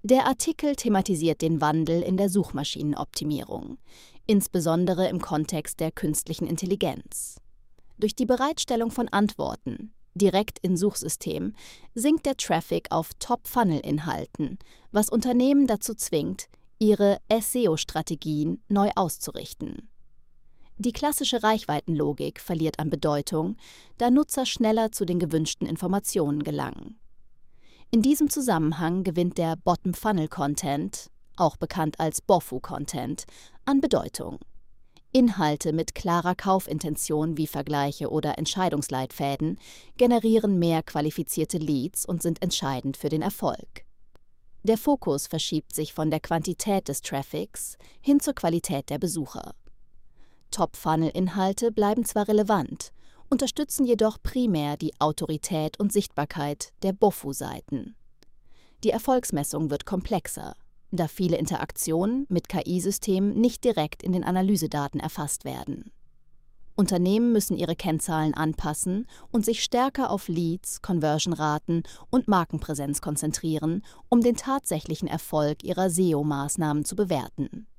Der Artikel thematisiert den Wandel in der Suchmaschinenoptimierung, insbesondere im Kontext der künstlichen Intelligenz. Durch die Bereitstellung von Antworten direkt in Suchsystemen sinkt der Traffic auf Top-Funnel-Inhalten, was Unternehmen dazu zwingt, ihre SEO-Strategien neu auszurichten. Die klassische Reichweitenlogik verliert an Bedeutung, da Nutzer schneller zu den gewünschten Informationen gelangen. In diesem Zusammenhang gewinnt der Bottom-Funnel-Content, auch bekannt als BOFU-Content, an Bedeutung. Inhalte mit klarer Kaufintention wie Vergleiche oder Entscheidungsleitfäden generieren mehr qualifizierte Leads und sind entscheidend für den Erfolg. Der Fokus verschiebt sich von der Quantität des Traffics hin zur Qualität der Besucher. Top-Funnel-Inhalte bleiben zwar relevant, unterstützen jedoch primär die Autorität und Sichtbarkeit der BOFU-Seiten. Die Erfolgsmessung wird komplexer, da viele Interaktionen mit KI-Systemen nicht direkt in den Analysedaten erfasst werden. Unternehmen müssen ihre Kennzahlen anpassen und sich stärker auf Leads, Conversion-Raten und Markenpräsenz konzentrieren, um den tatsächlichen Erfolg ihrer SEO-Maßnahmen zu bewerten.